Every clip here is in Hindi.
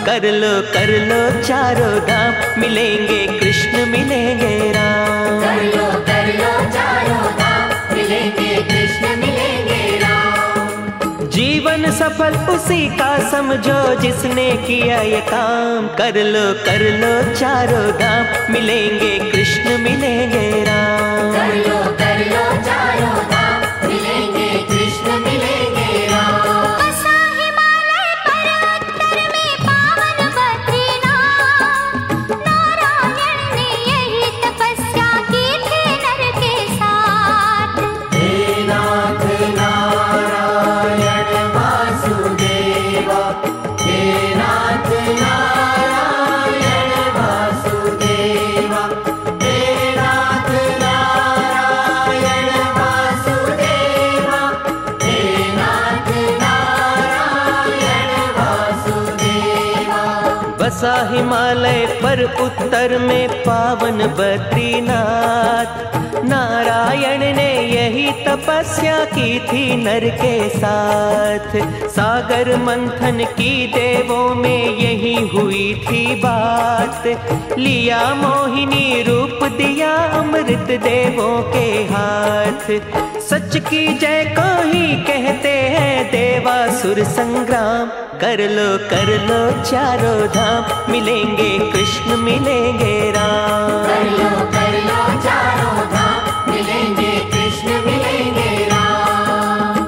कर लो चारों धाम, मिलेंगे कृष्ण मिलेंगे राम। कर लो चारों धाम, मिलेंगे कृष्ण मिलेंगे राम। जीवन सफल उसी का समझो जिसने किया ये काम। कर लो चारों धाम, मिलेंगे कृष्ण मिलेंगे राम। कर लो चारों धाम, मिलेंगे कृष्ण मिलेंगे राम। बसा हिमालय पर्वत में पावन बद्रीनाथ, नारायण ने यही तपस्या की थी नर के साथ। हे नाथ नारायण वासुदेवा, हे नाथ नारायण वासुदेवा, हे नाथ नारायण वासुदेवा, हे नाथ नारायण वासुदेवा। बसा हिमालय पर उत्तर में पावन बद्रीनाथ, नारायण ने यही तपस्या की थी नर के साथ। सागर मंथन की देवों में यही हुई थी बात, लिया मोहिनी रूप दिया अमृत देवों के हाथ। सच की जय को ही कहते हैं देवासुर संग्राम। कर लो चारों धाम, मिलेंगे कृष्ण मिलेंगे राम। कर लो चारों धाम, मिलेंगे कृष्ण मिलेंगे राम।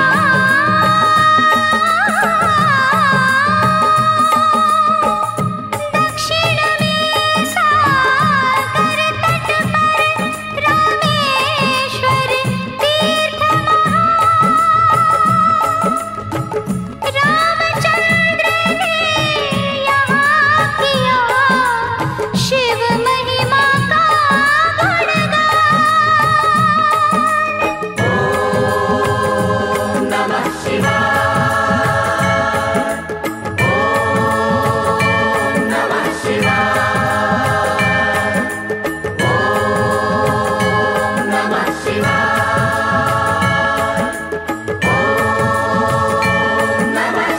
दक्षिण में सागर तट पर रामेश्वर तीर्थ रामचंद्र ने यहाँ किया शिव महिमा का गुणगान। ओम नमः शिवाय, ओम नमः शिवाय, ओम नमः शिवाय, ओम नमः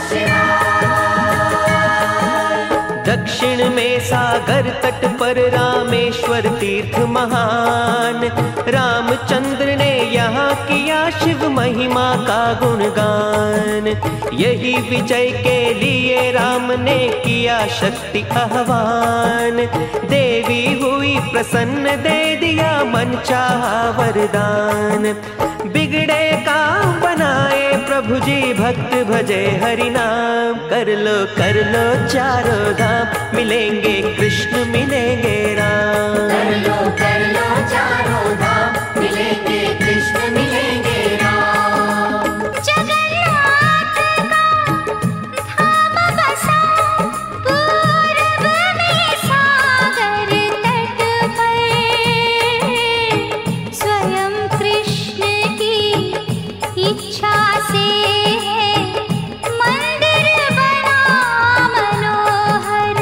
शिवाय। दक्षिण में सागर तट पर रामेश्वर तीर्थ महान, रामचंद्र ने यहाँ किया शिव महिमा का गुणगान। यही विजय के लिए राम ने किया शक्ति आह्वान, देवी हुई प्रसन्न दे दिया मन चाहा वरदान। बिगड़े काम बनाए प्रभु जी भक्त भजे हरि नाम। कर लो चारों धाम, मिलेंगे कृष्ण मिलेंगे राम। कर लो चारों धाम, मिलेंगे कृष्ण मिलेंगे राम। जगन्नाथ का धाम बसा पूरब में सागर तट पर, स्वयं कृष्ण की इच्छा से मंदिर बना मनोहर।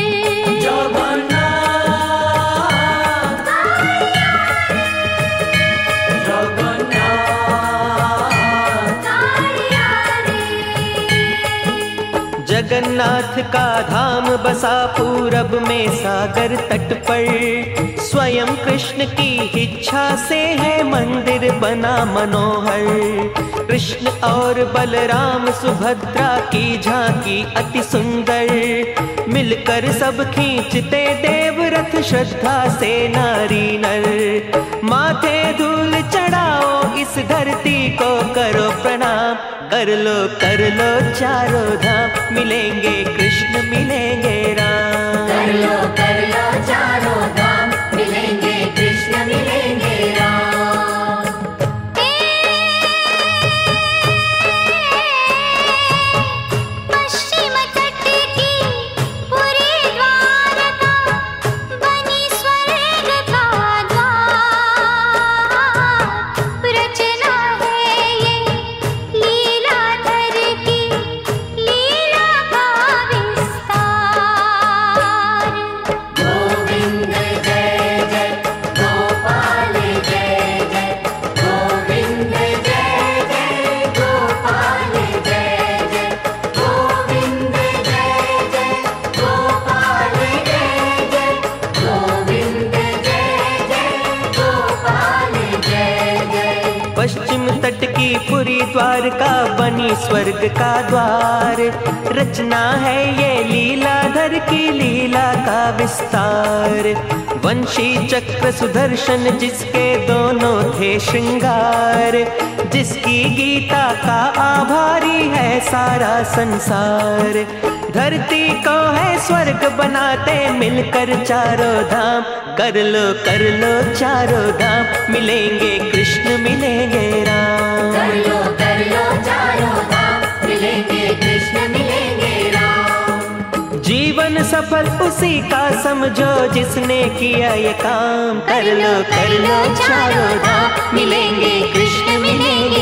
जगन्नाथ का धाम बसा पूरब में सागर तट पर, स्वयं कृष्ण की इच्छा से है मंदिर बना मनोहर। कृष्ण और बलराम सुभद्रा की झांकी अति सुंदर, मिलकर सब खींचते देवरथ श्रद्धा से नारी नर। माथे धूल चढ़ाओ इस धरती को करो प्रणाम। कर लो चारों धाम, मिलेंगे कृष्ण मिलेंगे राम। कर लो चारों धाम, मिलेंगे कृष्ण मिलेंगे राम। पश्चिम तट की पुरी द्वारका बनी स्वर्ग का द्वार। रचना है ये लीलाधर की लीला का विस्तार। द्वारका बनी स्वर्ग का द्वार, रचना है ये लीलाधर की लीला का विस्तार। वंशी चक्र सुदर्शन जिसके दोनों थे श्रृंगार, जिसकी गीता का आभारी है सारा संसार। धरती को है स्वर्ग बनाते मिलकर चारों धाम, कर लो चारों धाम, मिलेंगे कृष्ण मिलेंगे राम। कर लो चारों धाम, मिलेंगे कृष्ण मिलेंगे राम। जीवन सफल उसी का समझो जिसने किया ये काम, कर लो चारों धाम, मिलेंगे कृष्ण मिलेंगे